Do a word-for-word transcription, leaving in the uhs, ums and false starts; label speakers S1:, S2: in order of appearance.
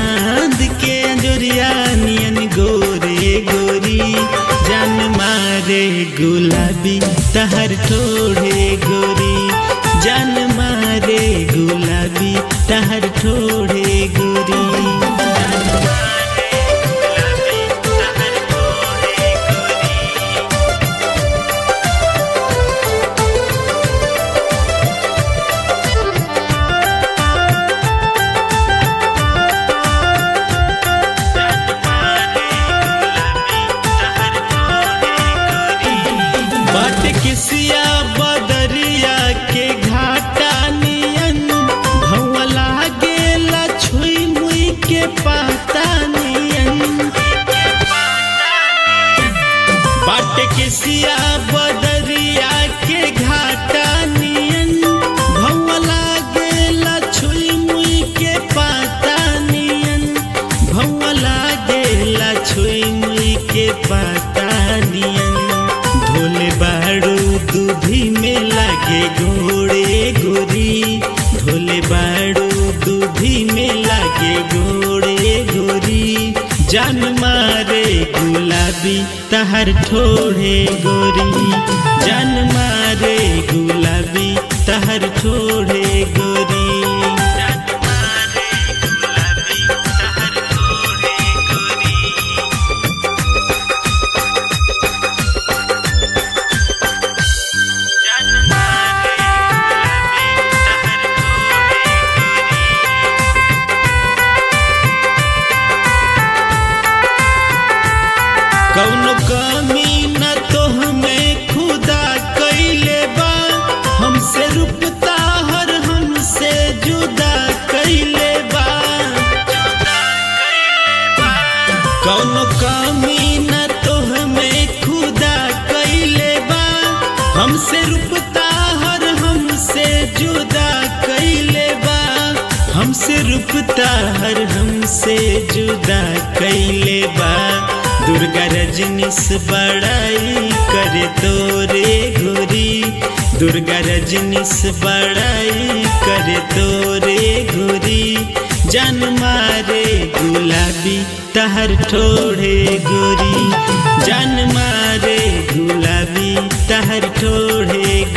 S1: चांद के अंजोरिया नियन गोरे गोरी जान मारे गुलाबी तहर ठोड़े गोरी जान मारे गुलाबी तहर ठोड़े गोरी बाट किसिया बदरिया के घाटा नियन भौवा लागेला छुई मुई के पाता नियन बाट किसिया बदरिया के घाटा नियन भौवा लागेला छुई मुई के पाता नियन भौवा लागेला छुई मुई के पाता नियन धोले बाड़ू दूधी में लागे घोड़े गोरी धोले बाड़ू दूधी में लागे घोड़े गोरी जान मारे गुलाबी तहर ठोड़े गोरी जान मारे गुलाबी तहर ठोड़े गोरी कौनो कमी न तो हमें खुदा कैले बा हमसे रुपता हर हमसे जुदा कैले बा कौनो कमी न तो हमें खुदा कैले बा हमसे रुपता हर हमसे जुदा कैले बा हमसे रुपता हर हमसे जुदा कैले बा दुर्गा रजनीश बड़ाई करे तोरे गोरी दुर्गा रजनीश बड़ाई करे तोरे गोरी जान मारे गुलाबी तहर ठोड़े गोरी जान मारे गुलाबी तहर ठोड़े